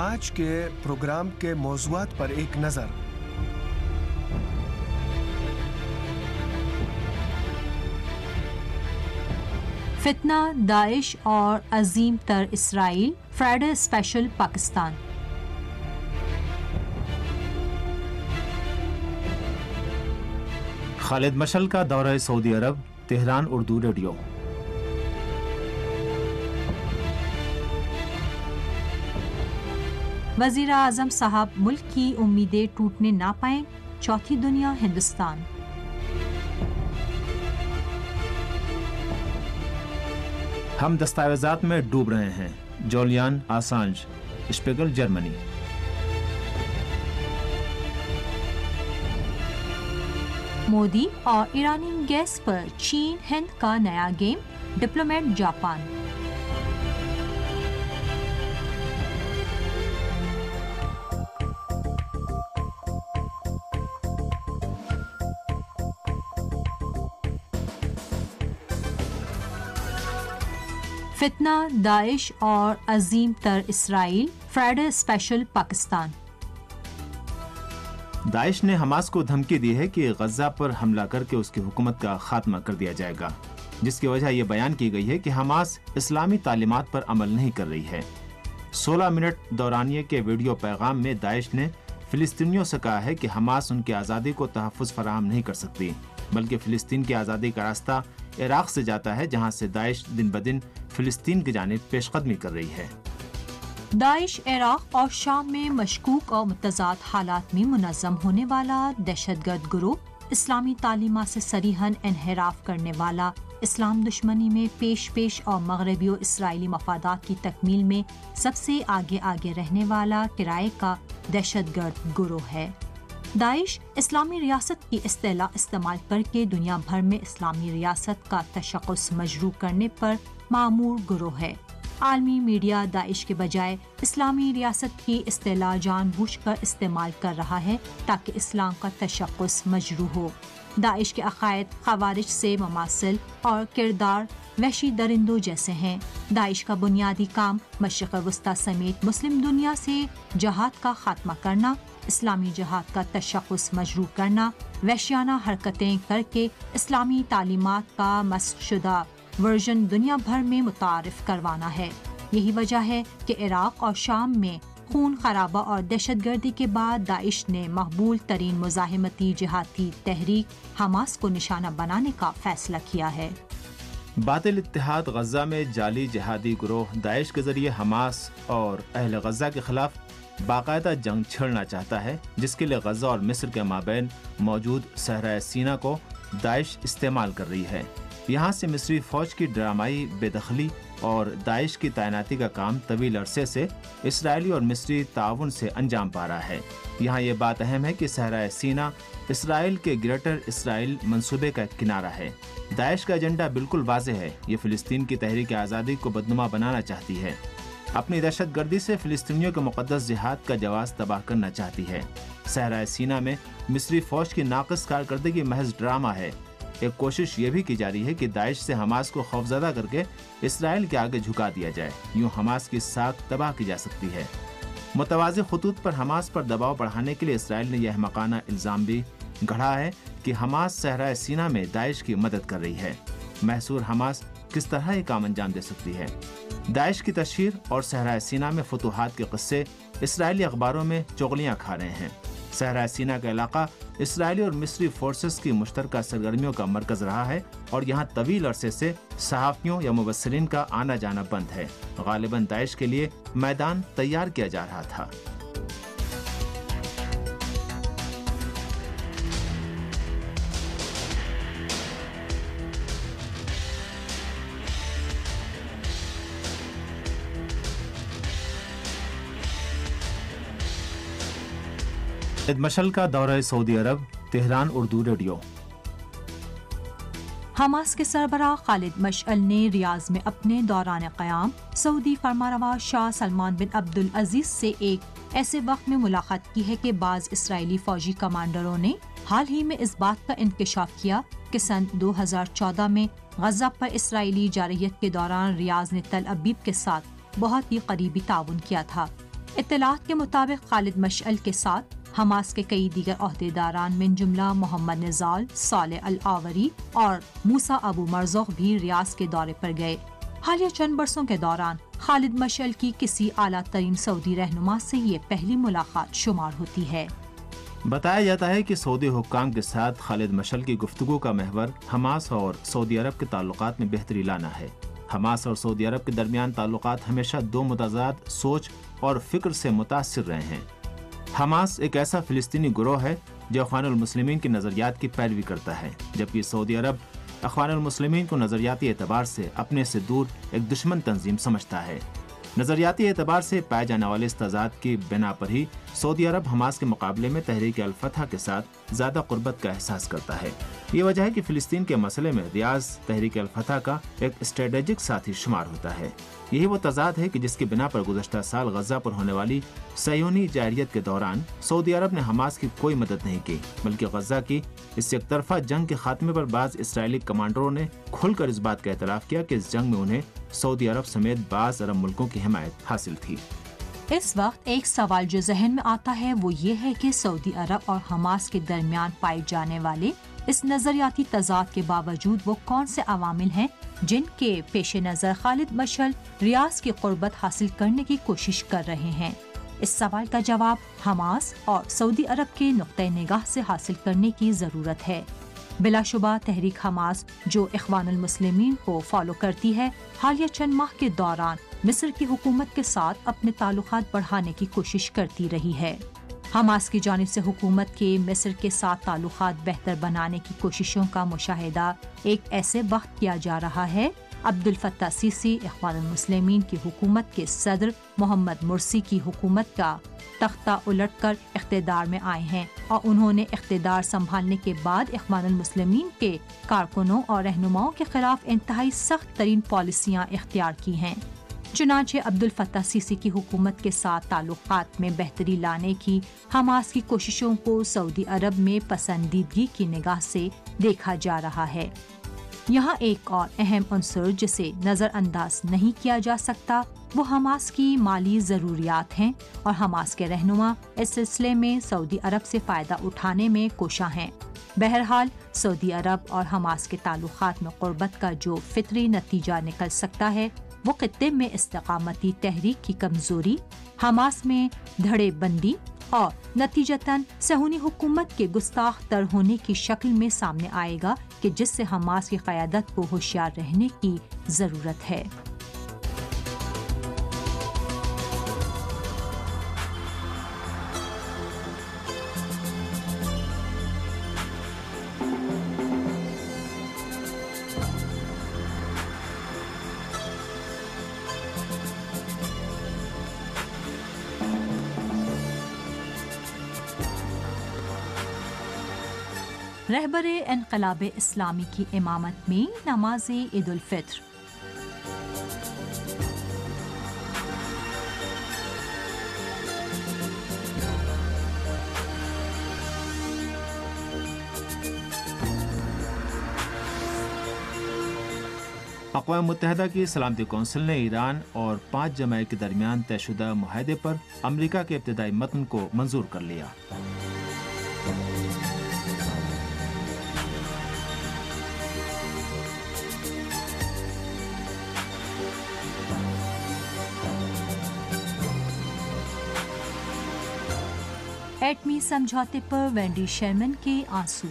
آج کے پروگرام کے موضوعات پر ایک نظر۔ فتنہ داعش اور عظیم تر اسرائیل، فرائیڈے اسپیشل پاکستان۔ خالد مشعل کا دورہ سعودی عرب، تہران اردو ریڈیو۔ وزیر اعظم صاحب ملک کی امیدیں ٹوٹنے نہ پائیں، چوتھی دنیا ہندوستان۔ ہم دستاویزات میں ڈوب رہے ہیں، Julian Assange, Spiegel Germany. Modi اور ایرانی گیس پر چین ہند کا نیا گیم، ڈپلومیٹ جاپان۔ فتنہ داعش اور عظیم تر اسرائیل، فرائیڈے اسپیشل پاکستان۔ داعش نے حماس کو دھمکی دی ہے کہ غزہ پر حملہ کر کے اس کی حکومت کا خاتمہ کر دیا جائے گا، جس کی وجہ یہ بیان کی گئی ہے کہ حماس اسلامی تعلیمات پر عمل نہیں کر رہی ہے۔ 16 منٹ دورانیے کے ویڈیو پیغام میں داعش نے فلسطینیوں سے کہا ہے کہ حماس ان کی آزادی کو تحفظ فراہم نہیں کر سکتی، بلکہ فلسطین کی آزادی کا راستہ عراق سے جاتا ہے، جہاں سے داعش دن بدن فلسطین کی جانب پیش قدمی کر رہی ہے۔ داعش عراق اور شام میں مشکوک اور متضاد حالات میں منظم ہونے والا دہشت گرد گروہ، اسلامی تعلیمات سے صریحاً انحراف کرنے والا، اسلام دشمنی میں پیش اور مغربی و اسرائیلی مفادات کی تکمیل میں سب سے آگے رہنے والا کرائے کا دہشت گرد گروہ ہے۔ داعش اسلامی ریاست کی اصطلاح استعمال کر کے دنیا بھر میں اسلامی ریاست کا تشخص مشروع کرنے پر معمور گروہ ہے۔ عالمی میڈیا داعش کے بجائے اسلامی ریاست کی اصطلاح جان بوجھ کر استعمال کر رہا ہے تاکہ اسلام کا تشخص مشروع ہو۔ داعش کے عقائد خوارج سے مماثل اور کردار وحشی درندوں جیسے ہیں۔ داعش کا بنیادی کام مشرق وسطی سمیت مسلم دنیا سے جہاد کا خاتمہ کرنا، اسلامی جہاد کا تشخص مشروع کرنا، وحشیانہ حرکتیں کر کے اسلامی تعلیمات کا مسخ شدہ ورژن دنیا بھر میں متعارف کروانا ہے۔ یہی وجہ ہے کہ عراق اور شام میں خون خرابہ اور دہشت گردی کے بعد داعش نے مقبول ترین مزاحمتی جہادی تحریک حماس کو نشانہ بنانے کا فیصلہ کیا ہے۔ باطل اتحاد غزہ میں جعلی جہادی گروہ داعش کے ذریعے حماس اور اہل غزہ کے خلاف باقاعدہ جنگ چھڑنا چاہتا ہے، جس کے لیے غزہ اور مصر کے مابین موجود صحرائے سینا کو داعش استعمال کر رہی ہے۔ یہاں سے مصری فوج کی ڈرامائی بے دخلی اور داعش کی تعیناتی کا کام طویل عرصے سے اسرائیلی اور مصری تعاون سے انجام پا رہا ہے۔ یہاں یہ بات اہم ہے کہ صحرائے سینا اسرائیل کے گریٹر اسرائیل منصوبے کا ایک کنارہ ہے۔ داعش کا ایجنڈا بالکل واضح ہے، یہ فلسطین کی تحریک آزادی کو بدنما بنانا چاہتی ہے، اپنی دہشت گردی سے فلسطینیوں کے مقدس جہاد کا جواز تباہ کرنا چاہتی ہے۔ صحرائے سینا میں مصری فوج کی ناقص کارکردگی محض ڈرامہ ہے۔ ایک کوشش یہ بھی کی جا رہی ہے کہ داعش سے حماس کو خوفزدہ کر کے اسرائیل کے آگے جھکا دیا جائے، یوں حماس کی ساکھ تباہ کی جا سکتی ہے۔ متوازی خطوط پر حماس پر دباؤ بڑھانے کے لیے اسرائیل نے یہ احمقانہ الزام بھی گڑھا ہے کہ حماس صحرائے سینا میں داعش کی مدد کر رہی ہے۔ محصور حماس کس طرح یہ کام انجام دے سکتی ہے؟ داعش کی تشہیر اور صحرائے سینا میں فتوحات کے قصے اسرائیلی اخباروں میں چغلیاں کھا رہے ہیں۔ صحرائے سینا کا علاقہ اسرائیلی اور مصری فورسز کی مشترکہ سرگرمیوں کا مرکز رہا ہے اور یہاں طویل عرصے سے صحافیوں یا مبصرین کا آنا جانا بند ہے۔ غالباً داعش کے لیے میدان تیار کیا جا رہا تھا۔ خالد مشعل کا دورہ سعودی عرب، تہران اردو ریڈیو۔ حماس کے سربراہ خالد مشعل نے ریاض میں اپنے دوران قیام سعودی فرمانروا شاہ سلمان بن عبدالعزیز سے ایک ایسے وقت میں ملاقات کی ہے کہ بعض اسرائیلی فوجی کمانڈروں نے حال ہی میں اس بات کا انکشاف کیا کہ سن 2014 میں غزہ پر اسرائیلی جارحیت کے دوران ریاض نے تل ابیب کے ساتھ بہت ہی قریبی تعاون کیا تھا۔ اطلاعات کے مطابق خالد مشعل کے ساتھ حماس کے کئی دیگر عہدیداران من جملہ محمد نزال، صالح الآوری اور موسیٰ ابو مرزوق بھی ریاض کے دورے پر گئے۔ حالیہ چند برسوں کے دوران خالد مشعل کی کسی اعلیٰ ترین سعودی رہنما سے یہ پہلی ملاقات شمار ہوتی ہے۔ بتایا جاتا ہے کہ سعودی حکام کے ساتھ خالد مشعل کی گفتگو کا محور حماس اور سعودی عرب کے تعلقات میں بہتری لانا ہے۔ حماس اور سعودی عرب کے درمیان تعلقات ہمیشہ دو متضاد سوچ اور فکر سے متاثر رہے ہیں۔ حماس ایک ایسا فلسطینی گروہ ہے جو اخوان المسلمین کے نظریات کی پیروی کرتا ہے، جبکہ سعودی عرب اخوان المسلمین کو نظریاتی اعتبار سے اپنے سے دور ایک دشمن تنظیم سمجھتا ہے۔ نظریاتی اعتبار سے پائے جانے والے اس تضاد کی بنا پر ہی سعودی عرب حماس کے مقابلے میں تحریک الفتح کے ساتھ زیادہ قربت کا احساس کرتا ہے۔ یہ وجہ ہے کہ فلسطین کے مسئلے میں ریاض تحریک الفتح کا ایک اسٹریٹجک ساتھی شمار ہوتا ہے۔ یہی وہ تضاد ہے کہ جس کی بنا پر گزشتہ سال غزہ پر ہونے والی صہیونی جارحیت کے دوران سعودی عرب نے حماس کی کوئی مدد نہیں کی، بلکہ غزہ کی اس یک طرفہ جنگ کے خاتمے پر بعض اسرائیلی کمانڈروں نے کھل کر اس بات کا اعتراف کیا کہ اس جنگ میں انہیں سعودی عرب سمیت بعض عرب ملکوں کی حمایت حاصل تھی۔ اس وقت ایک سوال جو ذہن میں آتا ہے وہ یہ ہے کہ سعودی عرب اور حماس کے درمیان پائے جانے والے اس نظریاتی تضاد کے باوجود وہ کون سے عوامل ہیں جن کے پیش نظر خالد مشعل ریاض کی قربت حاصل کرنے کی کوشش کر رہے ہیں۔ اس سوال کا جواب حماس اور سعودی عرب کے نقطۂ نگاہ سے حاصل کرنے کی ضرورت ہے۔ بلا شبہ تحریک حماس جو اخوان المسلمین کو فالو کرتی ہے، حالیہ چند ماہ کے دوران مصر کی حکومت کے ساتھ اپنے تعلقات بڑھانے کی کوشش کرتی رہی ہے۔ حماس کی جانب سے حکومت کے مصر کے ساتھ تعلقات بہتر بنانے کی کوششوں کا مشاہدہ ایک ایسے وقت کیا جا رہا ہے عبد الفتاح سیسی اخوان المسلمین کی حکومت کے صدر محمد مرسی کی حکومت کا تختہ الٹ کر اقتدار میں آئے ہیں، اور انہوں نے اقتدار سنبھالنے کے بعد اخوان المسلمین کے کارکنوں اور رہنماؤں کے خلاف انتہائی سخت ترین پالیسیاں اختیار کی ہیں۔ چنانچہ عبد الفتاح سیسی کی حکومت کے ساتھ تعلقات میں بہتری لانے کی حماس کی کوششوں کو سعودی عرب میں پسندیدگی کی نگاہ سے دیکھا جا رہا ہے۔ یہاں ایک اور اہم عنصر جسے نظر انداز نہیں کیا جا سکتا وہ حماس کی مالی ضروریات ہیں، اور حماس کے رہنما اس سلسلے میں سعودی عرب سے فائدہ اٹھانے میں کوشاں ہیں۔ بہرحال سعودی عرب اور حماس کے تعلقات میں قربت کا جو فطری نتیجہ نکل سکتا ہے وہ خطے میں استقامتی تحریک کی کمزوری، حماس میں دھڑے بندی اور نتیجتاً صہیونی حکومت کے گستاخ تر ہونے کی شکل میں سامنے آئے گا، کہ جس سے حماس کی قیادت کو ہوشیار رہنے کی ضرورت ہے۔ رہبر انقلاب اسلامی کی امامت میں نماز عید الفطر۔ اقوام متحدہ کی سلامتی کونسل نے ایران اور 5 جماعت کے درمیان طے شدہ معاہدے پر امریکہ کے ابتدائی متن کو منظور کر لیا۔ ایٹمی سمجھوتے پر وینڈی شرمن کے آنسو۔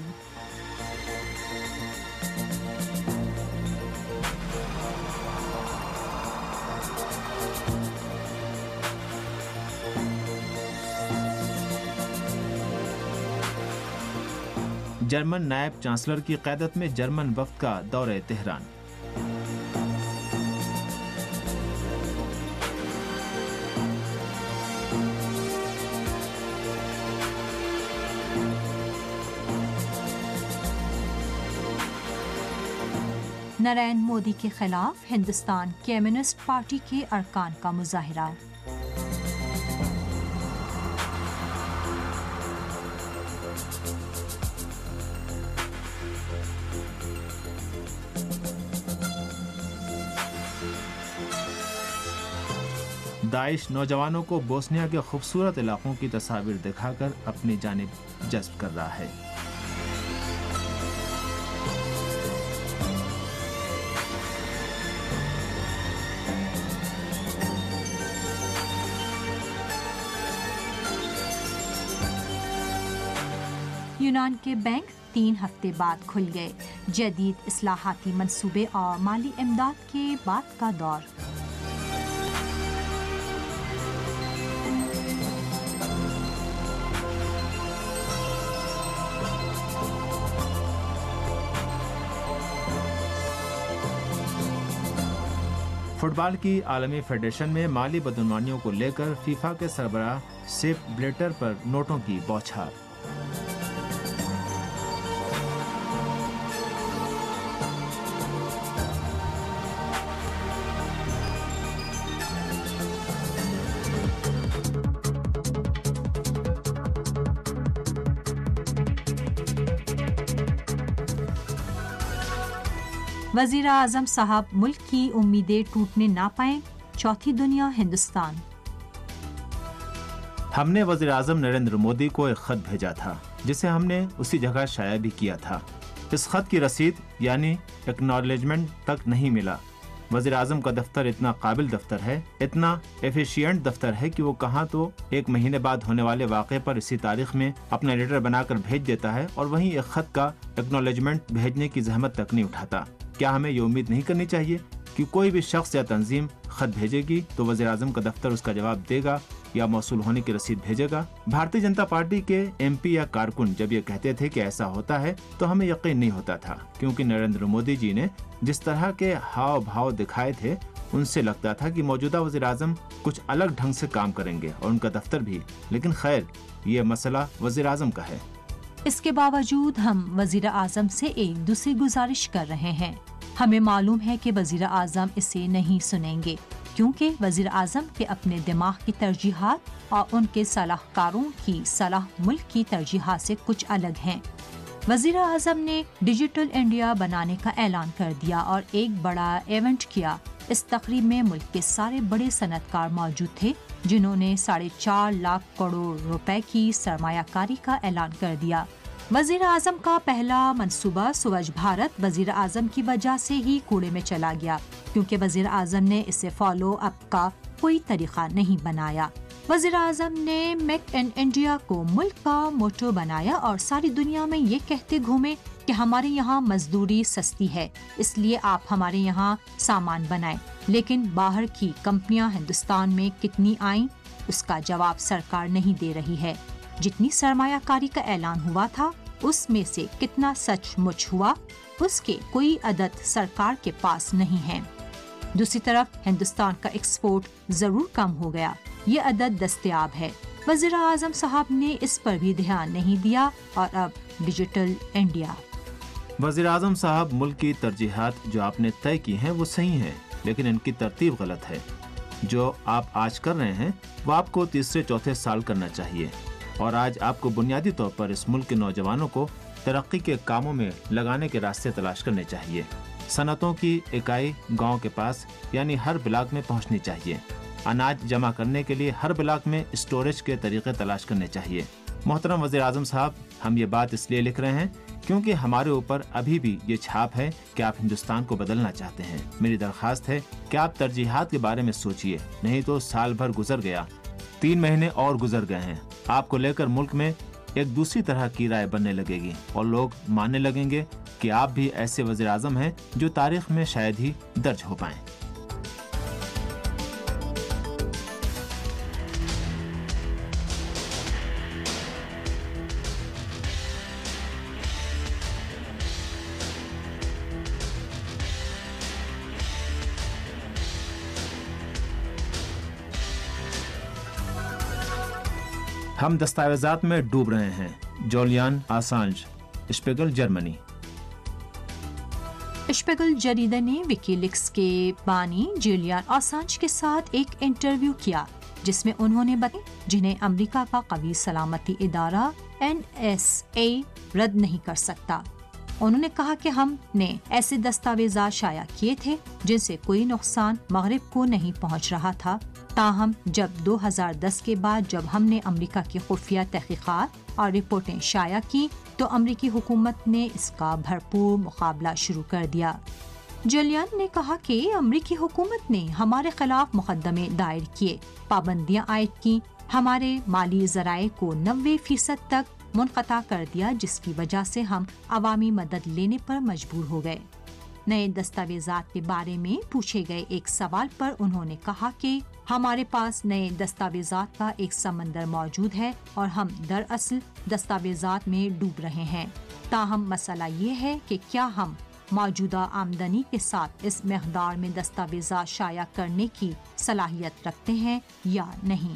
جرمن نائب چانسلر کی قیادت میں جرمن وفد کا دورہ تہران۔ نریندر مودی کے خلاف ہندوستان کمیونسٹ پارٹی کے ارکان کا مظاہرہ۔ दाइश नौजवानों को बोस्निया के खूबसूरत इलाकों की तस्वीर दिखाकर अपनी जानिब जज्ब कर रहा है। यूनान के बैंक 3 हफ्ते बाद खुल गए। जदीद इस्लाहाती मंसूबे और माली इमदाद के बाद का दौर। फुटबॉल की आलमी फेडरेशन में माली बदनवानियों को लेकर फीफा के सरबराह सेप ब्लेटर पर नोटों की बौछार। वज़ीर आज़म साहब मुल्क की उम्मीदें टूटने ना पाएं, चौथी दुनिया हिंदुस्तान। हमने वज़ीर आज़म नरेंद्र मोदी को एक खत भेजा था जिसे हमने उसी जगह शाया भी किया था। इस खत की रसीद यानी एक्नॉलेजमेंट तक नहीं मिला। वज़ीर आज़म का दफ्तर इतना काबिल दफ्तर है, इतना एफिशिएंट दफ्तर है कि वो कहाँ तो 1 महीने बाद होने वाले वाक़े पर इसी तारीख में अपना लेटर बनाकर भेज देता है और वहीं एक खत का एक्नॉलेजमेंट भेजने की जहमत तक नहीं उठाता। क्या हमें ये उम्मीद नहीं करनी चाहिए कि कोई भी शख्स या तंजीम खत भेजेगी तो वज़ीर आज़म का दफ्तर उसका जवाब देगा या मौसूल होने की रसीद भेजेगा? भारतीय जनता पार्टी के MP या कारकुन जब ये कहते थे कि ऐसा होता है तो हमें यकीन नहीं होता था, क्योंकि नरेंद्र मोदी जी ने जिस तरह के हाव भाव दिखाए थे उनसे लगता था कि मौजूदा वज़ीर आज़म कुछ अलग ढंग से काम करेंगे और उनका दफ्तर भी। लेकिन खैर, ये मसला वज़ीर आज़म का है। इसके बावजूद हम वज़ीर आज़म से एक दूसरी गुजारिश कर रहे हैं। हमें मालूम है कि वज़ीर आज़म इसे नहीं सुनेंगे, क्योंकि वज़ीर आज़म के अपने दिमाग की तरजीहात और उनके सलाहकारों की सलाह मुल्क की तरजीहात से कुछ अलग हैं। वज़ीर आज़म ने डिजिटल इंडिया बनाने का ऐलान कर दिया और एक बड़ा इवेंट किया। इस तकरीब में मुल्क के सारे बड़े सनतकार मौजूद थे, जिन्होंने 4.5 लाख करोड़ रुपए की सरमायाकारी का ऐलान कर दिया। वज़ीर आज़म का पहला मंसूबा स्वच्छ भारत वज़ीर आज़म की वजह से ही कूड़े में चला गया, क्योंकि वज़ीर आज़म ने इसे फॉलो अप का कोई तरीका नहीं बनाया। वज़ीर आज़म ने मेक इन इंडिया को मुल्क का मोटो बनाया और सारी दुनिया में ये कहते घूमे कि हमारे यहाँ मजदूरी सस्ती है, इसलिए आप हमारे यहाँ सामान बनाएं। लेकिन बाहर की कंपनियां हिंदुस्तान में कितनी आईं, उसका जवाब सरकार नहीं दे रही है। जितनी सरमायाकारी का ऐलान हुआ था उसमें से कितना सचमुच हुआ, उसके कोई अदद सरकार के पास नहीं है। दूसरी तरफ हिंदुस्तान का एक्सपोर्ट जरूर कम हो गया, ये अदद दस्तयाब है। वज़ीर आज़म साहब ने इस पर भी ध्यान नहीं दिया और अब डिजिटल इंडिया। वज़ीर आज़म साहब, मुल्क की तरजीहात जो आपने तय की हैं वो सही हैं, लेकिन इनकी तरतीब गलत है। जो आप आज कर रहे हैं वो आपको तीसरे चौथे साल करना चाहिए, और आज आपको बुनियादी तौर पर इस मुल्क के नौजवानों को तरक्की के कामों में लगाने के रास्ते तलाश करने चाहिए। सनतों की इकाई गांव के पास यानी हर ब्लॉक में पहुंचनी चाहिए। अनाज जमा करने के लिए हर ब्लॉक में स्टोरेज के तरीके तलाश करने चाहिए। मोहतरम वज़ीर आज़म साहब, हम ये बात इसलिए लिख रहे हैं क्योंकि हमारे ऊपर अभी भी ये छाप है कि आप हिंदुस्तान को बदलना चाहते हैं। मेरी दरख्वास्त है कि आप तरजीहात के बारे में सोचिए, नहीं तो साल भर गुजर गया, 3 महीने और गुजर गए हैं। आपको लेकर मुल्क में एक दूसरी तरह की राय बनने लगेगी और लोग मानने लगेंगे कि आप भी ऐसे वज़ीर आज़म हैं जो तारीख में शायद ही दर्ज हो पाएं। हम दस्तावेजात में डूब रहे हैं। Julian Assange, Spiegel, Germany. Spiegel जरीदे ने विकीलीक्स के बानी जूलियन असांज के साथ एक इंटरव्यू किया, जिसमें उन्होंने बताया जिन्हें अमेरिका का कवी सलामती इदारा NSA रद्द नहीं कर सकता। उन्होंने कहा कि हमने ऐसे दस्तावेजात शाया किए थे जिनसे कोई नुकसान मगरिब को नहीं पहुंच रहा था, تاہم جب 2010 کے بعد جب ہم نے امریکہ کی خفیہ تحقیقات اور رپورٹیں شائع کی تو امریکی حکومت نے اس کا بھرپور مقابلہ شروع کر دیا۔ جولیان نے کہا کہ امریکی حکومت نے ہمارے خلاف مقدمے دائر کیے، پابندیاں عائد کی، ہمارے مالی ذرائع کو 90% تک منقطع کر دیا، جس کی وجہ سے ہم عوامی مدد لینے پر مجبور ہو گئے۔ نئے دستاویزات کے بارے میں پوچھے گئے ایک سوال پر انہوں نے کہا کہ ہمارے پاس نئے دستاویزات کا ایک سمندر موجود ہے اور ہم دراصل دستاویزات میں ڈوب رہے ہیں۔ تاہم مسئلہ یہ ہے کہ کیا ہم موجودہ آمدنی کے ساتھ اس مقدار میں دستاویزات شائع کرنے کی صلاحیت رکھتے ہیں یا نہیں۔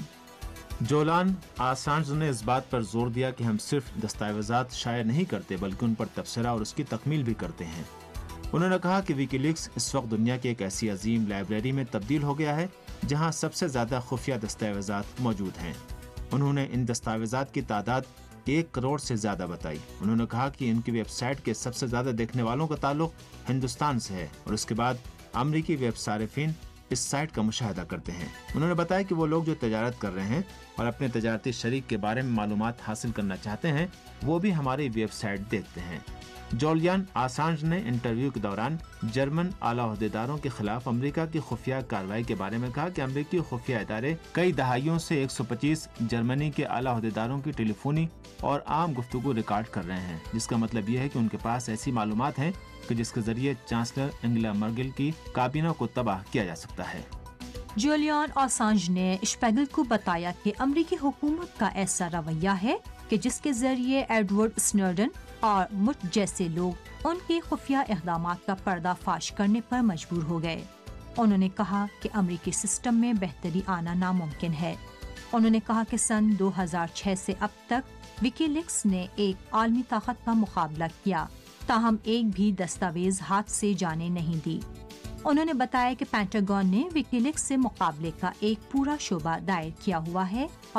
جولان آسانج نے اس بات پر زور دیا کہ ہم صرف دستاویزات شائع نہیں کرتے بلکہ ان پر تبصرہ اور اس کی تکمیل بھی کرتے ہیں۔ انہوں نے کہا کہ ویکی لیکس اس وقت دنیا کی ایک ایسی عظیم لائبریری میں تبدیل ہو گیا ہے جہاں سب سے زیادہ خفیہ دستاویزات موجود ہیں۔ انہوں نے ان دستاویزات کی تعداد 1 کروڑ سے زیادہ بتائی۔ انہوں نے کہا کہ ان کی ویب سائٹ کے سب سے زیادہ دیکھنے والوں کا تعلق ہندوستان سے ہے اور اس کے بعد امریکی ویب صارفین اس سائٹ کا مشاہدہ کرتے ہیں۔ انہوں نے بتایا کہ وہ لوگ جو تجارت کر رہے ہیں اور اپنے تجارتی شریک کے بارے میں معلومات حاصل کرنا چاہتے ہیں وہ بھی ہماری ویب سائٹ دیکھتے ہیں۔ جولیان آسانج نے انٹرویو کے دوران جرمن اعلیٰ عہدیداروں کے خلاف امریکہ کی خفیہ کارروائی کے بارے میں کہا کہ امریکی خفیہ ادارے کئی دہائیوں سے 125 جرمنی کے اعلیٰ عہدیداروں کی ٹیلی فونی اور عام گفتگو ریکارڈ کر رہے ہیں، جس کا مطلب یہ ہے کہ ان کے پاس ایسی معلومات ہیں کہ جس کے ذریعے چانسلر انگلا مرگل کی کابینہ کو تباہ کیا جا سکتا ہے۔ جولیان آسانج نے شپیگل کو بتایا کہ امریکی حکومت کا ایسا رویہ ہے کہ جس کے ذریعے ایڈورڈ اسنوڈن اور مجھ جیسے لوگ ان کے خفیہ اقدامات کا پردہ فاش کرنے پر مجبور ہو گئے۔ انہوں نے کہا کہ امریکی سسٹم میں بہتری آنا ناممکن ہے۔ انہوں نے کہا کہ سن 2006 سے اب تک ویکی لیکس نے ایک عالمی طاقت کا مقابلہ کیا، تاہم ایک بھی دستاویز ہاتھ سے جانے نہیں دی۔ انہوں نے بتایا کہ پینٹاگون نے ویکی لیکس سے مقابلے کا ایک پورا شعبہ دائر کیا ہوا ہے اور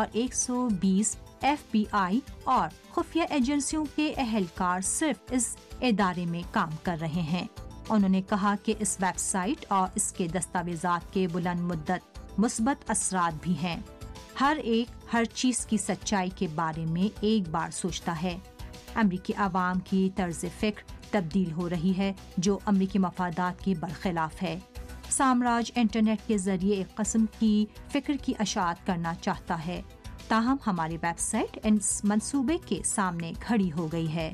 120 FBI اور خفیہ ایجنسیوں کے اہلکار صرف اس ادارے میں کام کر رہے ہیں۔ انہوں نے کہا کہ اس ویب سائٹ اور اس کے دستاویزات کے بلند مدت مثبت اثرات بھی ہیں۔ ہر ایک ہر چیز کی سچائی کے بارے میں ایک بار سوچتا ہے۔ امریکی عوام کی طرز فکر تبدیل ہو رہی ہے جو امریکی مفادات کے برخلاف ہے۔ سامراج انٹرنیٹ کے ذریعے ایک قسم کی فکر کی اشاعت کرنا چاہتا ہے، تاہم ہماری ویب سائٹ اس منصوبے کے سامنے کھڑی ہو گئی ہے۔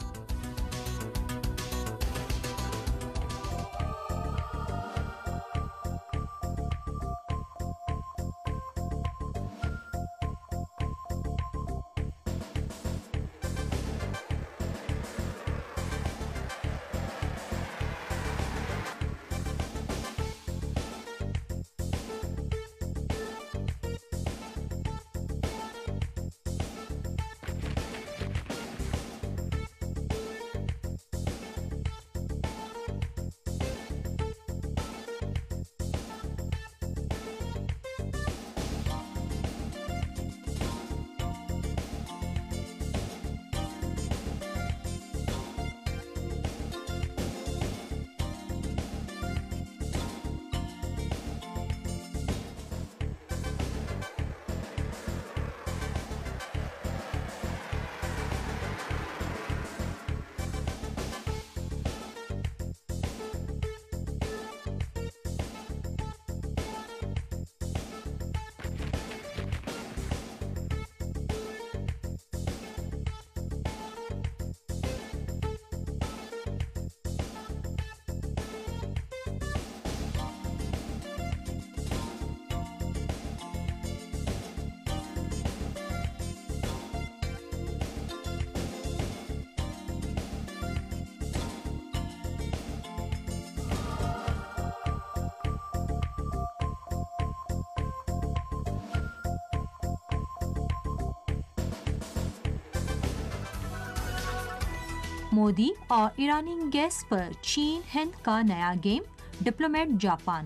مودی اور ایرانی گیس پر چین ہند کا نیا گیم، ڈپلومیٹ جاپان۔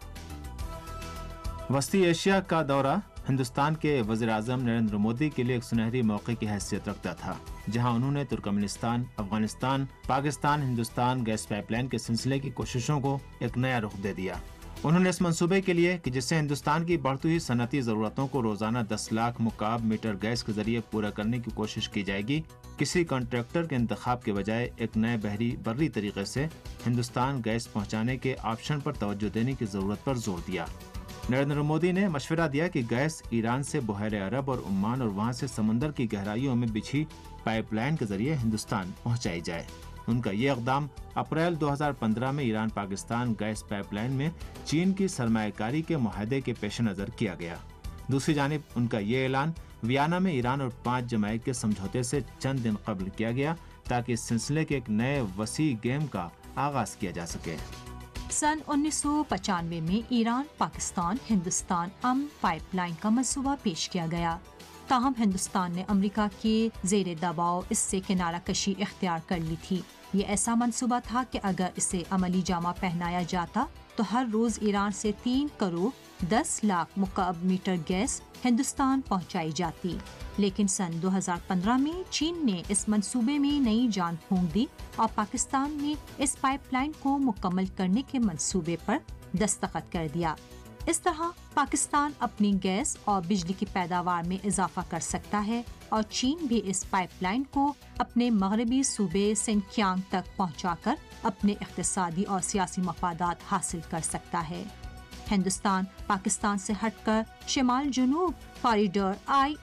وسطی ایشیا کا دورہ ہندوستان کے وزیر اعظم نریندر مودی کے لیے ایک سنہری موقع کی حیثیت رکھتا تھا، جہاں انہوں نے Turkmenistan, Afghanistan, Pakistan, Hindustan gas pipe line کے سلسلے کی کوششوں کو ایک نیا رخ دے دیا۔ انہوں نے اس منصوبے کے لیے کہ جس سے ہندوستان کی بڑھتی ہوئی صنعتی ضرورتوں کو روزانہ 10 لاکھ مکعب میٹر گیس کے ذریعے پورا کرنے کی کوشش کی جائے گی، کسی کانٹریکٹر کے انتخاب کے بجائے ایک نئے بری طریقے سے ہندوستان گیس پہنچانے کے آپشن پر توجہ دینے کی ضرورت پر زور دیا۔ نریندر مودی نے مشورہ دیا کہ گیس ایران سے بحیرہ عرب اور عمان اور وہاں سے سمندر کی گہرائیوں میں بچھی پائپ لائن کے ذریعے ہندوستان پہنچائی جائے۔ ان کا یہ اقدام اپریل 2015 میں Iran Pakistan gas pipe line میں چین کی سرمایہ کاری کے معاہدے کے پیش نظر کیا گیا۔ دوسری جانب ان کا یہ اعلان ویانا میں ایران اور 5 جمائق کے سمجھوتے سے چند دن قبل کیا گیا تاکہ اس سلسلے کے ایک نئے وسیع گیم کا آغاز کیا جا سکے۔ سن 1995 میں ایران پاکستان ہندوستان امن پائپ لائن کا منصوبہ پیش کیا گیا، تاہم ہندوستان نے امریکہ کے زیر دباؤ اس سے کنارہ کشی اختیار کر لی تھی۔ یہ ایسا منصوبہ تھا کہ اگر اسے عملی جامہ پہنایا جاتا تو ہر روز ایران سے 3 کروڑ 10 لاکھ مکعب میٹر گیس ہندوستان پہنچائی جاتی، لیکن سن 2015 میں چین نے اس منصوبے میں نئی جان پھونک دی اور پاکستان نے اس پائپ لائن کو مکمل کرنے کے منصوبے پر دستخط کر دیا۔ اس طرح پاکستان اپنی گیس اور بجلی کی پیداوار میں اضافہ کر سکتا ہے اور چین بھی اس پائپ لائن کو اپنے مغربی صوبے سنکیانگ تک پہنچا کر اپنے اقتصادی اور سیاسی مفادات حاصل کر سکتا ہے۔ ہندوستان پاکستان سے ہٹ کر شمال جنوب کوریڈور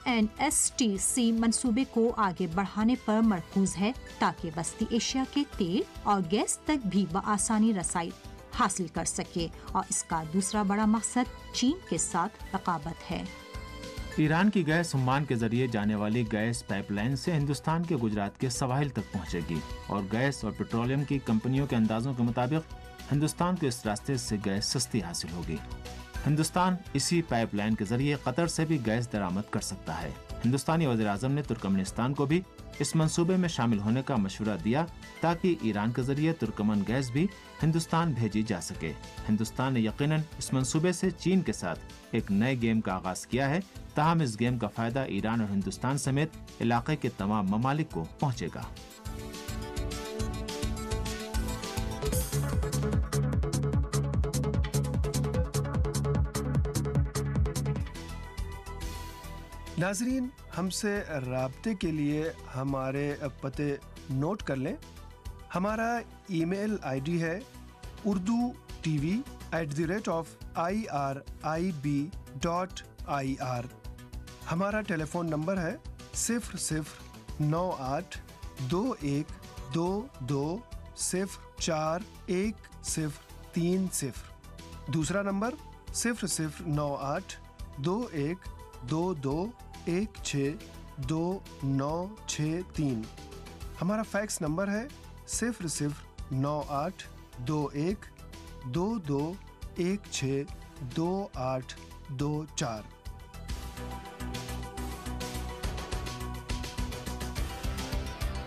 INSTC منصوبے کو آگے بڑھانے پر مرکوز ہے تاکہ وسطی ایشیا کے تیل اور گیس تک بھی بآسانی رسائی حاصل کر سکے، اور اس کا دوسرا بڑا مقصد چین کے ساتھ رقابت ہے۔ ایران کی گیس عمان کے ذریعے جانے والی گیس پائپ لائن سے ہندوستان کے گجرات کے سواحل تک پہنچے گی، اور گیس اور پیٹرولیم کی کمپنیوں کے اندازوں کے مطابق ہندوستان کو اس راستے سے گیس سستی حاصل ہوگی۔ ہندوستان اسی پائپ لائن کے ذریعے قطر سے بھی گیس درآمد کر سکتا ہے۔ ہندوستانی وزیر اعظم نے ترکمانستان کو بھی اس منصوبے میں شامل ہونے کا مشورہ دیا تاکہ ایران کے ذریعے ترکمن گیس بھی ہندوستان بھیجی جا سکے۔ ہندوستان نے یقیناً اس منصوبے سے چین کے ساتھ ایک نئے گیم کا آغاز کیا ہے، تاہم اس گیم کا فائدہ ایران اور ہندوستان سمیت علاقے کے تمام ممالک کو پہنچے گا۔ ناظرین، ہم سے رابطے کے لیے ہمارے پتے نوٹ کر لیں۔ ہمارا ای میل ID ہے urdu@irib.ir۔ ہمارا ٹیلی فون نمبر ہے 009821204130۔ دوسرا نمبر 009822162963۔ ہمارا فیکس نمبر ہے 00982122162824۔